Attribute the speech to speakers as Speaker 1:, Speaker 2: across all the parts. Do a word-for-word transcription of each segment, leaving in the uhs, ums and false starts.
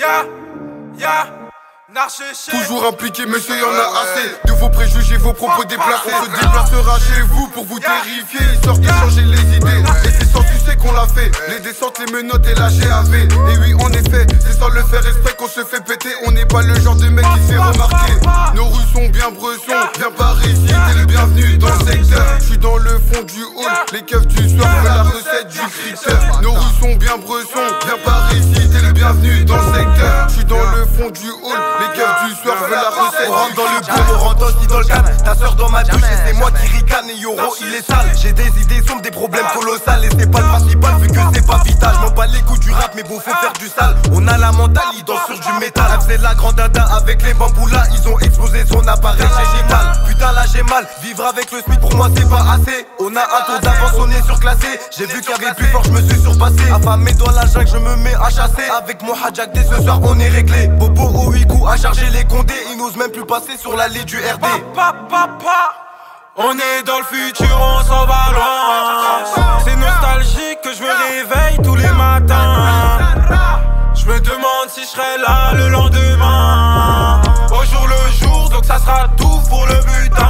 Speaker 1: Yeah, yeah.
Speaker 2: Toujours impliqué, monsieur, y'en a assez. De vos préjugés, vos propos déplacés. On se déplacera chez vous pour vous terrifier, histoire de changer les idées. Et c'est sans succès qu'on l'a fait. Les descentes, les menottes et la G A V. Et oui, en effet, c'est sans le faire exprès qu'on se fait péter. On n'est pas le genre de mec qui se fait remarquer. Nos rues sont bien bressons, bien par ici. T'es le bienvenu dans le secteur. J'suis dans le fond du hall. Les keufs du soir veulent la recette du critère. Nos rues sont bien bressons, bien par ici. T'es le bienvenu dans le secteur. J'suis dans le fond du hall. Les keufs du soir veulent la recette.
Speaker 3: On rentre dans le boom, on rentre aussi dans le cadre. Ta soeur dans ma douche et c'est moi qui ricane. Et Yoro il est sale. J'ai des idées sombres, des problèmes colossales. Et c'est pas le principal vu que c'est pas vital. J'm'en bats les coups du rap mais bon faut faire du sale. On a la mentale, ils dansent sur du métal. Elle faisait de la grande dada avec les bambous là. Ils ont explosé son appareil génital. Putain là j'ai mal, vivre avec le SMIC pour moi c'est pas assez. On a un tour d'avance, on est surclassé. J'ai vu qu'il y avait plus fort, j'me suis surpassé. Affamé dans la jungle, je me mets à chasser. Avec mon hadjak dès ce soir on est réglé. Bobo au huit coups à charger les condés. Ils n'osent même plus passer sur l'allée du R D.
Speaker 1: Pa, pa, pa. On est dans le futur, on s'en va loin. C'est nostalgique que je me réveille tous les matins. Je me demande si je serai là le lendemain. Au jour le jour, donc ça sera tout pour le butin.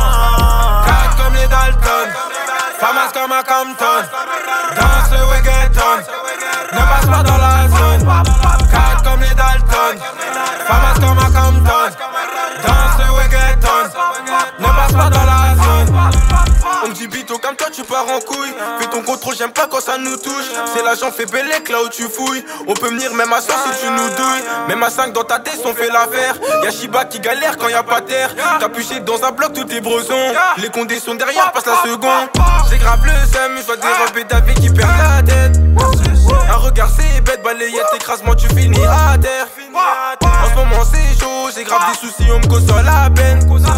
Speaker 1: Cac comme les Dalton, Famas comme à Compton. Dans ce reggaeton, ne passe pas dans la zone. Cac comme les Dalton, Famas comme à Compton. Dans ce reggaeton, ne passe pas dans la zone. On me dit bito comme toi tu pars en couille. Fais ton contrôle, j'aime pas quand ça nous touche. C'est l'agent fait bellec là où tu fouilles. On peut venir même à soir si tu nous douilles. Même à cinq dans ta tête on fait l'affaire. Y'a Shiba qui galère quand y'a pas terre. T'as puché dans un bloc tous tes brosons. Les condés sont derrière, passe la seconde. C'est grave le seum, je vois des robes d'avis qui perdent la tête. Un regard c'est bête, balayette, écrasement tu finis à terre. En ce moment c'est chaud, j'ai grave des soucis, on me console la peine.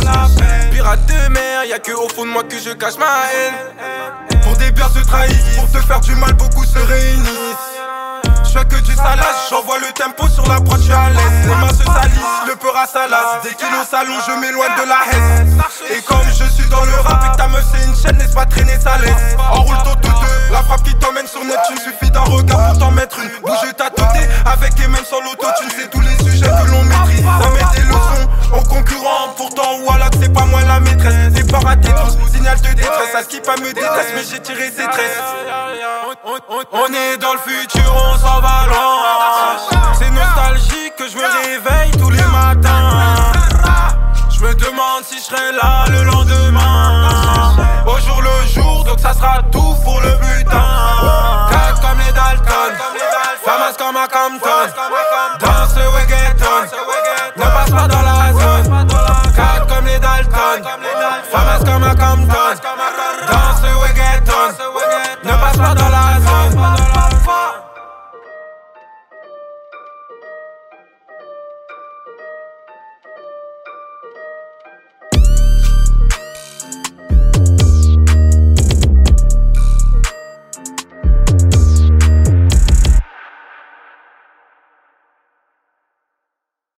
Speaker 1: Pirate de mer, y'a que au fond de moi que je cache ma haine.
Speaker 3: Pour des bières se trahissent, pour te faire du mal beaucoup se réunissent. Je fais que du salace, j'envoie le tempo sur la prod, je suis à l'aise. Les mains se salissent, le peur à salace. Dès qu'il est au salon, je m'éloigne de la haine. Et comme je suis dans le rap et que ta meuf c'est une chaîne, laisse pas traîner sa laisse. Enroule ton touteux, la frappe qui t'emmène sur Neptune. Suffit d'un regard pour t'en mettre une. Bouge ta teuté, avec et même sans l'autotune. C'est tous les sujets que l'on maîtrise. Ça met des leçons aux concurrents. Pourtant, voilà que c'est pas moi la maîtresse. C'est pas raté tous, signal de détresse. Ça skip pas me détresse, mais j'ai tiré ses tresses.
Speaker 1: On est dans le futur, on s'en va loin. C'est nostalgique que je me réveille tous les matins. Je me demande si je serai là le lendemain. Au jour le jour, donc ça sera tout pour le butin. Cac comme les Dalton, Famas comme à Compton.